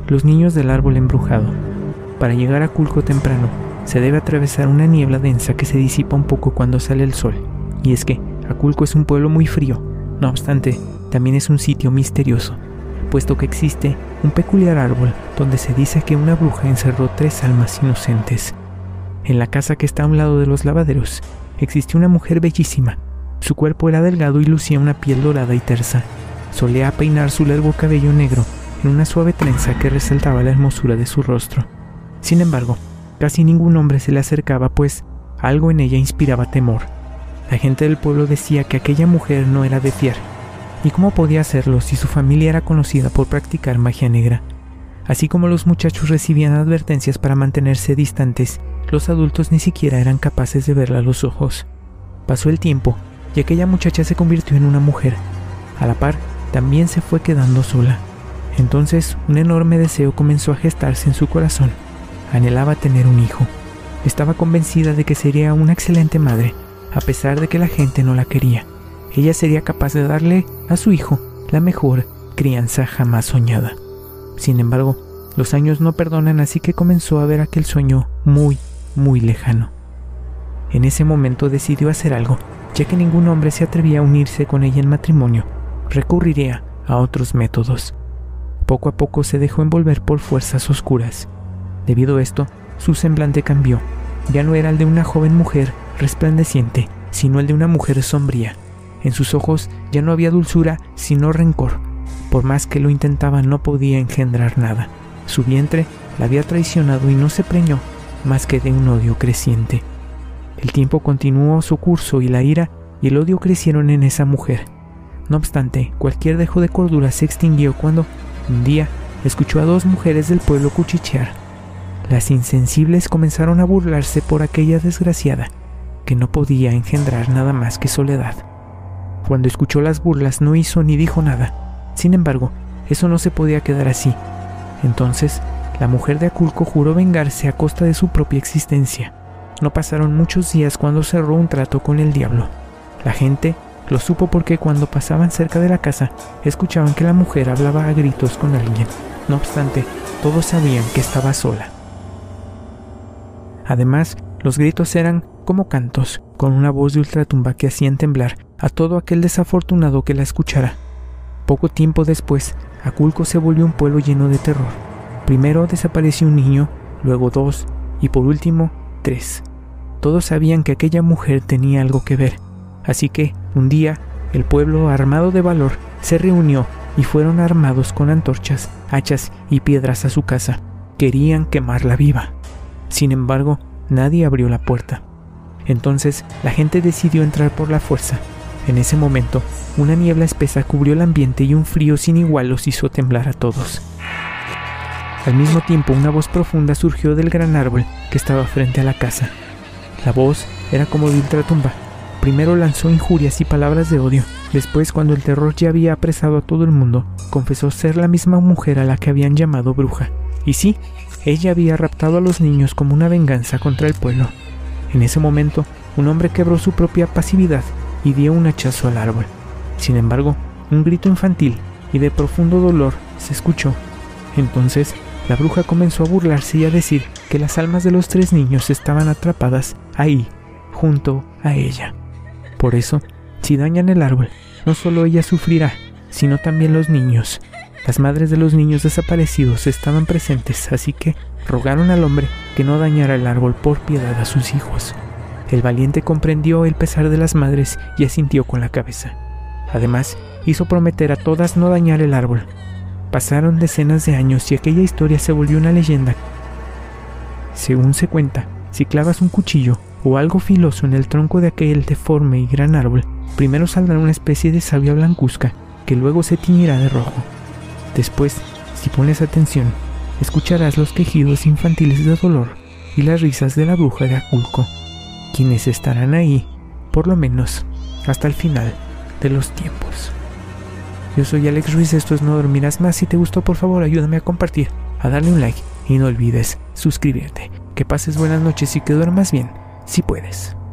los niños del árbol embrujado. Para llegar a Aculco temprano, se debe atravesar una niebla densa que se disipa un poco cuando sale el sol. Y es que Aculco es un pueblo muy frío, no obstante, también es un sitio misterioso, puesto que existe un peculiar árbol donde se dice que una bruja encerró 3 almas inocentes. En la casa que está a un lado de los lavaderos, existía una mujer bellísima. Su cuerpo era delgado y lucía una piel dorada y tersa. Solía peinar su largo cabello negro en una suave trenza que resaltaba la hermosura de su rostro. Sin embargo, casi ningún hombre se le acercaba, pues algo en ella inspiraba temor. La gente del pueblo decía que aquella mujer no era de fiar. ¿Y cómo podía hacerlo si su familia era conocida por practicar magia negra? Así como los muchachos recibían advertencias para mantenerse distantes, los adultos ni siquiera eran capaces de verla a los ojos. Pasó el tiempo y aquella muchacha se convirtió en una mujer. A la par, también se fue quedando sola. Entonces, un enorme deseo comenzó a gestarse en su corazón. Anhelaba tener un hijo. Estaba convencida de que sería una excelente madre, a pesar de que la gente no la quería. Ella sería capaz de darle a su hijo la mejor crianza jamás soñada. Sin embargo, los años no perdonan, así que comenzó a ver aquel sueño muy, muy lejano. En ese momento decidió hacer algo, ya que ningún hombre se atrevía a unirse con ella en matrimonio. Recurriría a otros métodos. Poco a poco se dejó envolver por fuerzas oscuras. Debido a esto, su semblante cambió. Ya no era el de una joven mujer resplandeciente, sino el de una mujer sombría. En sus ojos ya no había dulzura, sino rencor. Por más que lo intentaba, no podía engendrar nada. Su vientre la había traicionado y no se preñó más que de un odio creciente. El tiempo continuó su curso y la ira y el odio crecieron en esa mujer. No obstante, cualquier dejo de cordura se extinguió cuando, un día, escuchó a 2 mujeres del pueblo cuchichear. Las insensibles comenzaron a burlarse por aquella desgraciada, que no podía engendrar nada más que soledad. Cuando escuchó las burlas no hizo ni dijo nada. Sin embargo, eso no se podía quedar así. Entonces, la mujer de Aculco juró vengarse a costa de su propia existencia. No pasaron muchos días cuando cerró un trato con el diablo. La gente lo supo porque cuando pasaban cerca de la casa, escuchaban que la mujer hablaba a gritos con alguien. No obstante, todos sabían que estaba sola. Además, los gritos eran como cantos, con una voz de ultratumba que hacían temblar a todo aquel desafortunado que la escuchara. Poco tiempo después, Aculco se volvió un pueblo lleno de terror. Primero desapareció un niño, luego 2 y por último 3. Todos sabían que aquella mujer tenía algo que ver, así que un día el pueblo, armado de valor, se reunió y fueron armados con antorchas, hachas y piedras a su casa. Querían quemarla viva. Sin embargo, nadie abrió la puerta. Entonces la gente decidió entrar por la fuerza. En ese momento, una niebla espesa cubrió el ambiente y un frío sin igual los hizo temblar a todos. Al mismo tiempo, una voz profunda surgió del gran árbol que estaba frente a la casa. La voz era como de ultratumba. Primero lanzó injurias y palabras de odio. Después, cuando el terror ya había apresado a todo el mundo, confesó ser la misma mujer a la que habían llamado bruja. Y sí, ella había raptado a los niños como una venganza contra el pueblo. En ese momento, un hombre quebró su propia pasividad y dio un hachazo al árbol. Sin embargo, un grito infantil y de profundo dolor se escuchó. Entonces, la bruja comenzó a burlarse y a decir que las almas de los 3 niños estaban atrapadas ahí, junto a ella. Por eso, si dañan el árbol, no solo ella sufrirá, sino también los niños. Las madres de los niños desaparecidos estaban presentes, así que rogaron al hombre que no dañara el árbol por piedad a sus hijos. El valiente comprendió el pesar de las madres y asintió con la cabeza. Además, hizo prometer a todas no dañar el árbol. Pasaron decenas de años y aquella historia se volvió una leyenda. Según se cuenta, si clavas un cuchillo o algo filoso en el tronco de aquel deforme y gran árbol, primero saldrá una especie de savia blancuzca que luego se tiñirá de rojo. Después, si pones atención, escucharás los quejidos infantiles de dolor y las risas de la bruja de Aculco, quienes estarán ahí, por lo menos, hasta el final de los tiempos. Yo soy Alex Ruiz, esto es No Dormirás Más. Si te gustó, por favor, ayúdame a compartir, a darle un like y no olvides suscribirte. Que pases buenas noches y que duermas bien, si puedes.